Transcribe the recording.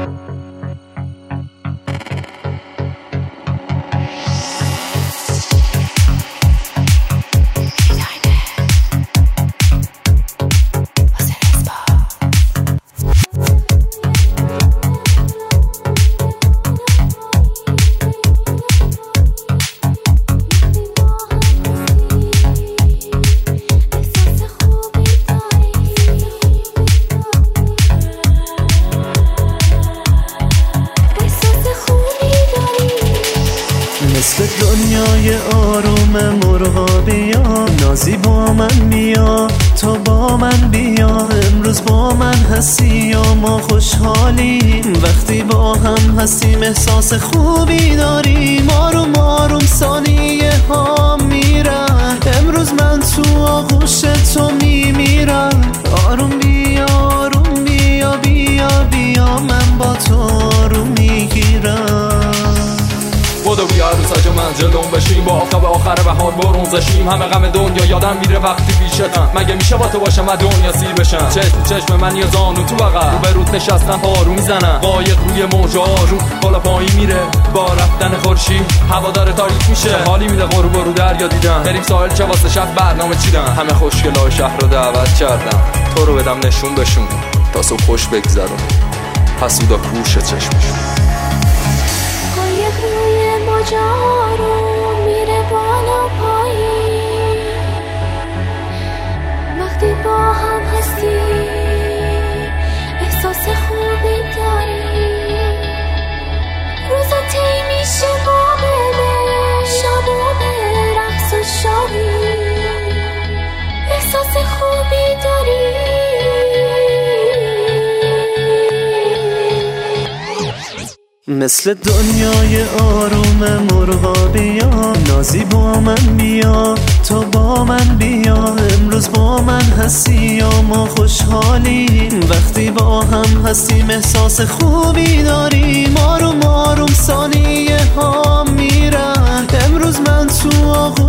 مثل دنیای آروم مرغا بیا، نازی با من بیا، تو با من بیا. امروز با من هستی یا ما خوشحالیم، وقتی با هم هستیم احساس خوبی داریم. آروم آروم ثانیه ها میرن، امروز من تو آغوش تو میمیرم. آروم بیا آروم بیا بیا بیا، من با تو آروم میگیرم. بودو بیا روزا من جلوم بشیم، با آفتاب آخر بهار برون زشیم. همه غم دنیا یادم میره وقتی پیشتم، مگه میشه با تو باشم و دنیا سیر بشم. چشم چشم من یا زانو تو بغل، رو به رود نشستم پارو میزنم. قایق روی موج آروم بالا پایین میره، با رفتن خورشید هوا داره تاریک میشه. حالی میده غروب رو دریا دیدن، بریم ساحل چه واسه شب برنامه چیدن. همه خوشگلای شهر رو دعوت کردم، تو رو بدم نشون بشون تا صبح خوش بگذرون. حسودا کوش چشمشون. جارو میره بالا پایین، وقتی با هم هستی احساس خوبی داری. روزا طی میشه با بله، شبا به رقص و شادی، احساس خوبی داری. مثل دنیای آروم مرغا بیا، نازی با من بیا، تو با من بیا. امروز با من هستی یا ما خوشحالیم، وقتی با هم هستیم احساس خوبی داریم. آروم آروم ثانیه ها میرن، امروز من تو